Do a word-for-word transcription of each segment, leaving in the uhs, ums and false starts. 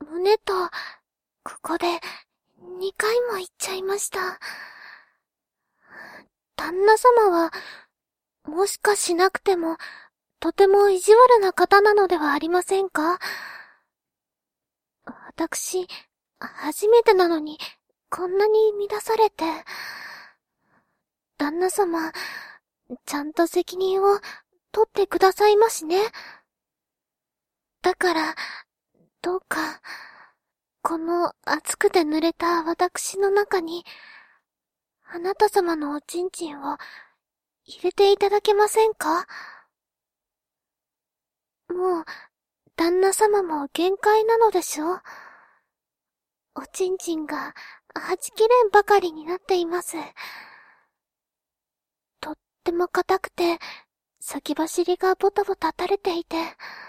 胸と、ここで、にかいも言っちゃいました。旦那様は、もしかしなくても、とても意地悪な方なのではありませんか？私、初めてなのに、こんなに乱されて。旦那様、ちゃんと責任を取ってくださいましね。だから、どうか、この暑くて濡れた私の中に、あなた様のおちんちんを入れていただけませんか？もう、旦那様も限界なのでしょう。おちんちんが、はちきれんばかりになっています。とっても硬くて、先走りがボタボタ垂れていて。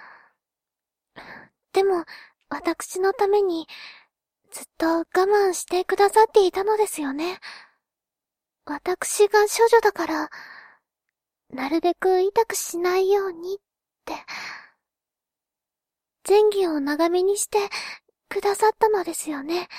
でも、私のために、ずっと我慢してくださっていたのですよね。私が処女だから、なるべく痛くしないようにって、前戯を長めにしてくださったのですよね。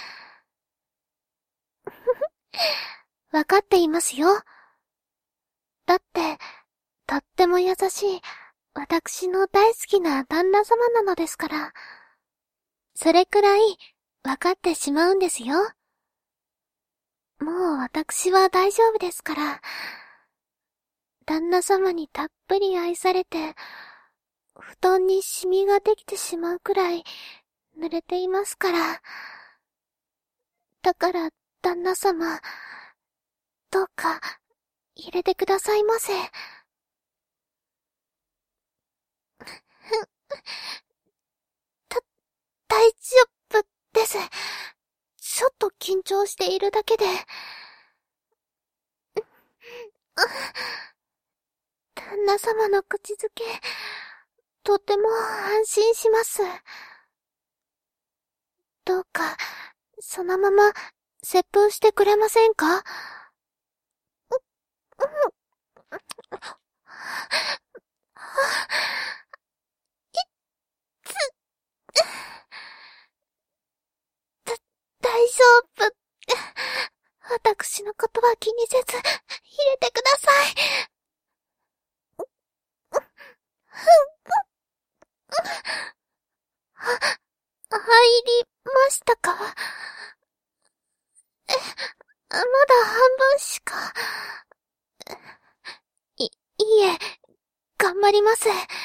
わかっていますよ。だって、とっても優しい、私の大好きな旦那様なのですから。それくらい、わかってしまうんですよ。もう私は大丈夫ですから。旦那様にたっぷり愛されて、布団にシミができてしまうくらい濡れていますから。だから旦那様、どうか入れてくださいませ。た、大丈夫です。ちょっと緊張しているだけで。旦那様の口づけ、とても安心します。どうか、そのまま、接吻してくれませんか？う、うん。いつ、だ、大丈夫。私のことは気にせず、入れてください。は、入りましたか？え、まだ半分しか。い、いいえ、頑張ります。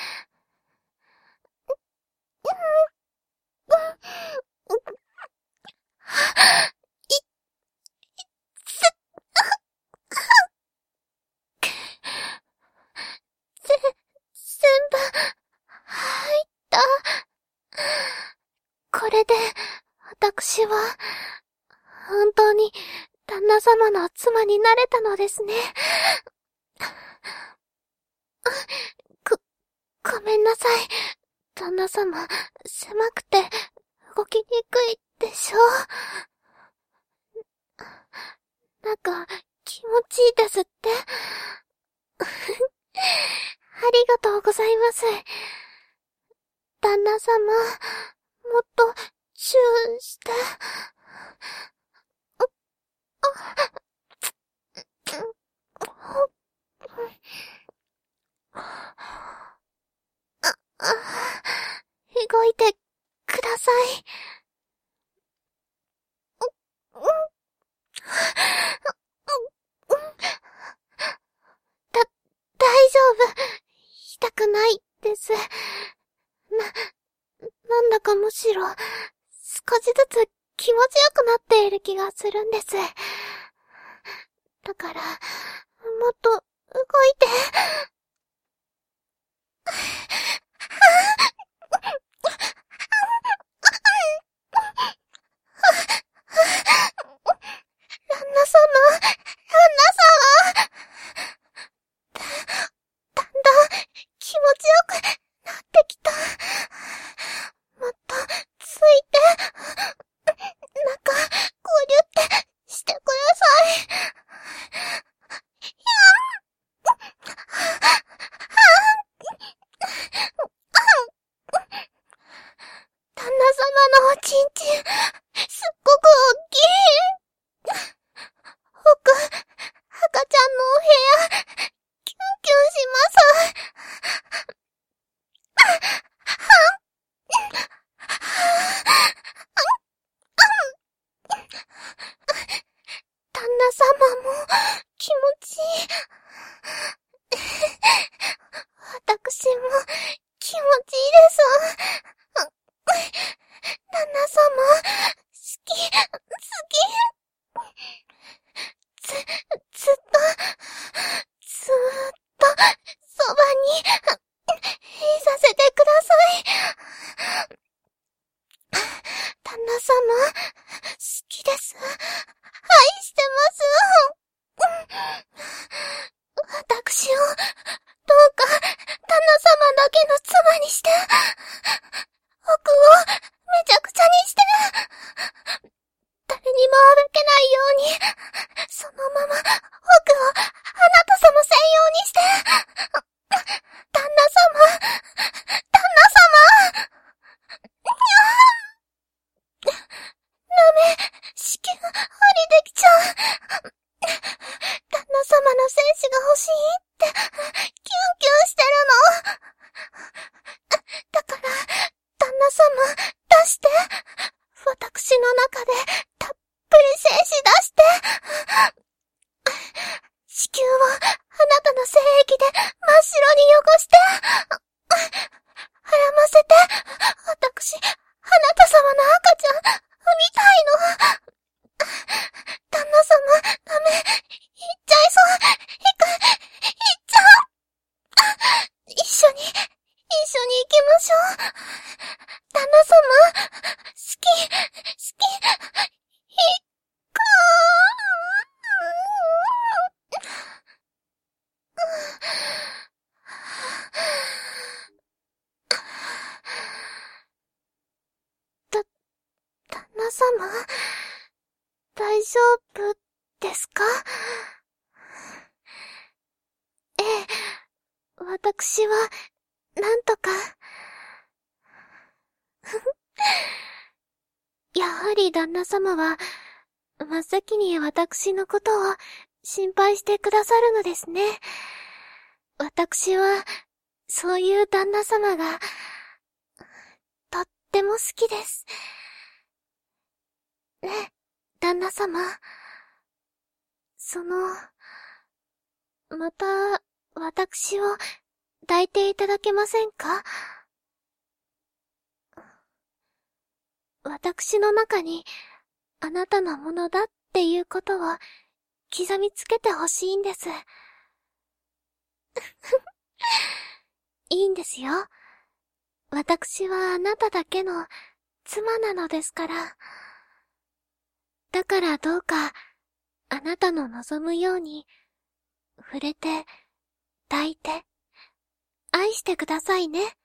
ぜ、全部、入った。これで、私は、本当に、旦那様の妻になれたのですね。ご、ごめんなさい。旦那様、狭くて、動きにくいでしょ？なんか、気持ちいいですって。ありがとうございます。旦那様、もっと、チューして。あ、あ、動いてください。だ、大丈夫。痛くないです。な、なんだかむしろ、少しずつ気持ちよくなっている気がするんです。だから、もっと動いて。旦那様、旦那様。だ、だんだん気持ちよくなってきた。もっとついて、中、ごりゅってしてください。やん。 のおちんちん、すっごく大きい。僕、赤ちゃんのお部屋、キュンキュンします。旦那様も気持ちいい。私も気持ちいいです。旦那様、好き、好き。ず、ずっと、ずーっと、そばに、いさせてください。旦那様、好きです。愛してます。私を、どうか、旦那様だけの妻にして、僕をめちゃくちゃにして、誰にも歩けないように、そのまま僕をあなた様専用にして、旦那様、旦那様、ダメ、子宮、ありできちゃう。旦那様の精子が欲しいって、キュンキュンしてるの。だから、旦那様、出して。私の中で、たっぷり精子出して。子宮を、あなたの精液で、真っ白に汚して。絡ませて、私、あなた様の赤ちゃん、産みたいの。旦那様、ダメ、行っちゃいそう。行く、行っちゃう。一緒に、一緒に行きましょう。旦那様、好き、好き、行くだ、旦那様、大丈夫ですか？ええ、私は、なんとか。やはり旦那様は、真っ先に私のことを心配してくださるのですね。私は、そういう旦那様が、とっても好きです。ね、旦那様。その、また、私を抱いていただけませんか？私の中に、あなたのものだっていうことを、刻みつけてほしいんです。いいんですよ。私はあなただけの妻なのですから。だからどうか、あなたの望むように、触れて、抱いて、愛してくださいね。